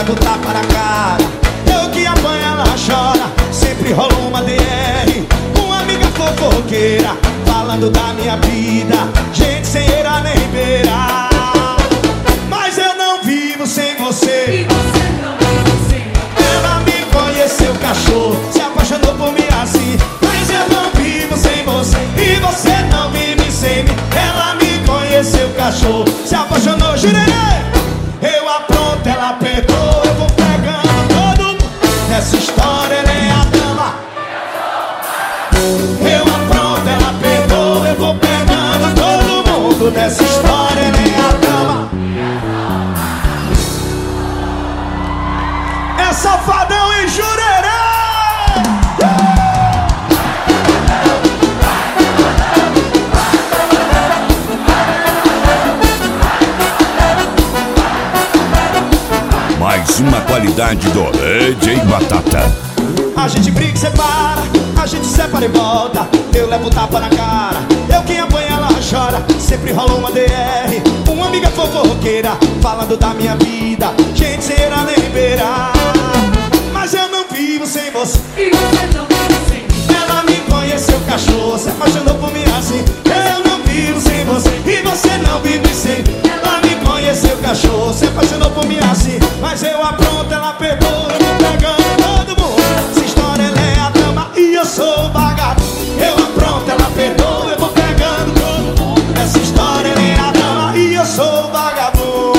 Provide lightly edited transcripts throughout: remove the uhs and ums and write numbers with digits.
levo tapa na cara. Eu que apanho, ela chora. Sempre rolou uma DR, uma amiga fofoqueira, falando da minha vida, gente sem eira nem beira. Mas eu não vivo sem você, E você não vive sem mim. ela me conheceu, cachorro, se apaixonou por mim assim. Mas eu não vivo sem você, e você não vive sem mim. Ela me conheceu, cachorro, se apaixonou, jurerê. Eu apronto, ela perdoa, eu vou pegando todo mundo. Nessa história ela é a dama. Eu apronto, ela perdoa, eu vou pegando todo mundo. Nessa história ela é a dama. É Safadão e Jurerê. Mais uma qualidade do DJ Batata. A gente briga e separa, a gente separa e volta. Eu levo tapa na cara, eu quem apanha, ela chora. Sempre rola uma DR, uma amiga fofoqueira, falando da minha vida, gente sem eira nem beira. Mas eu não vivo sem você, E você não vive sem mim. ela me conheceu, cachorro, se apaixonou por mim assim. Eu não vivo sem você, e você não vive sem mim. Ela me conheceu, cachorro, se apaixonou por mim assim. Mas eu apronto, ela perdoa, eu vou pegando todo mundo. Essa história ela é a dama e eu sou o vagabundo. Eu apronto, ela perdoa, eu vou pegando todo mundo. Essa história ela é a dama e eu sou o vagabundo.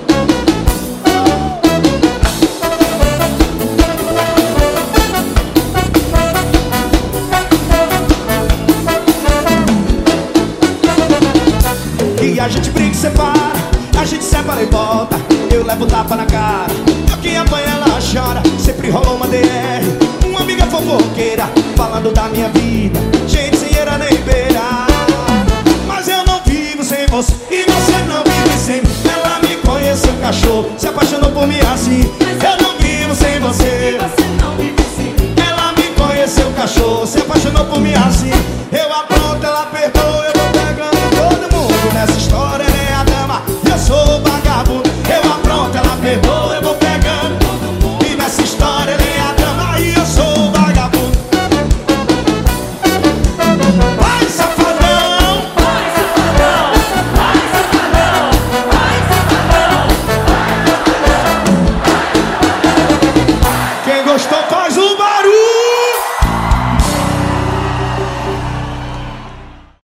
E a gente briga e separa, a gente separa e volta. Eu levo tapa na cara, eu quem apanha, ela chora. Sempre rolou uma DR, uma amiga fofoqueira, falando da minha vida, gente sem eira nem beira. Mas eu não vivo sem você, e você não vive sem mim. Ela me conheceu, cachorro, se apaixonou por mim assim. Eu não vivo sem E você, você não vive sem mim. ela me conheceu, cachorro, se apaixonou por mim assim.